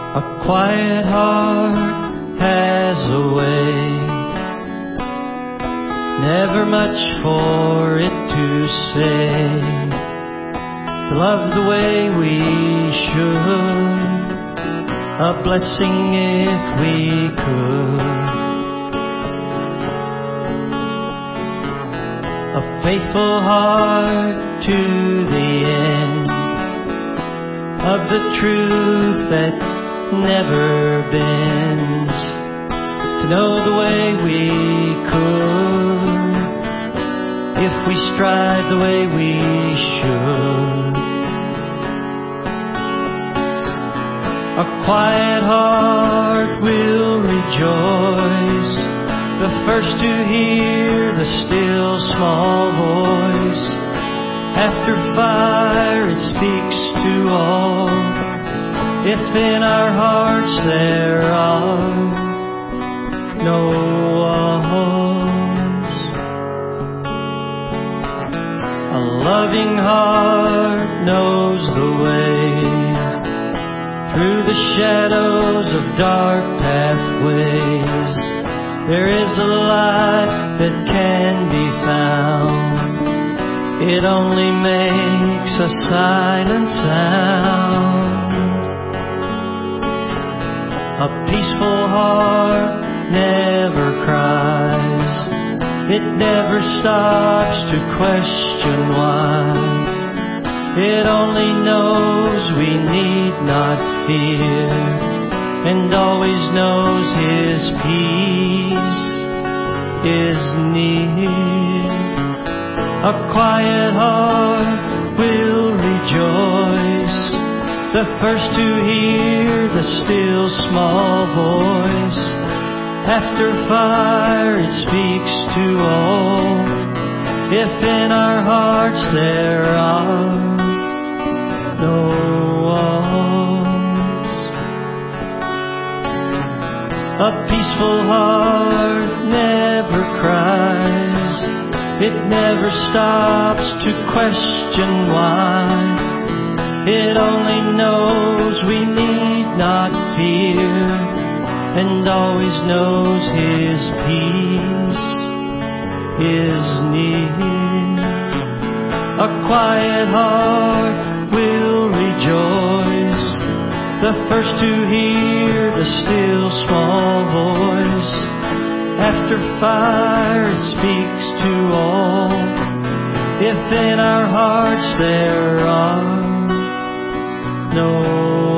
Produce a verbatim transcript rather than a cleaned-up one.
A quiet heart has a way, never much for it to say, to love the way we should, a blessing if we could. A faithful heart to the end, of the truth that never bends, to know the way we could, if we strive the way we should. A quiet heart will rejoice, the first to hear the still small voice. After fire it speaks to all, if in our hearts there are no walls. A loving heart knows the way through the shadows of dark pathways. There is a light that can be found, it only makes a silent sound. A peaceful heart never cries, it never stops to question why. It only knows we need not fear, and always knows His peace is near. A quiet heart will rejoice, the first to hear the still small voice. After fire it speaks to all, if in our hearts there are no walls. A peaceful heart never cries, it never stops to question why. It only knows we need not fear, and always knows His peace is near. A quiet heart will rejoice, the first to hear the still small voice. After fire it speaks to all, if in our hearts there are no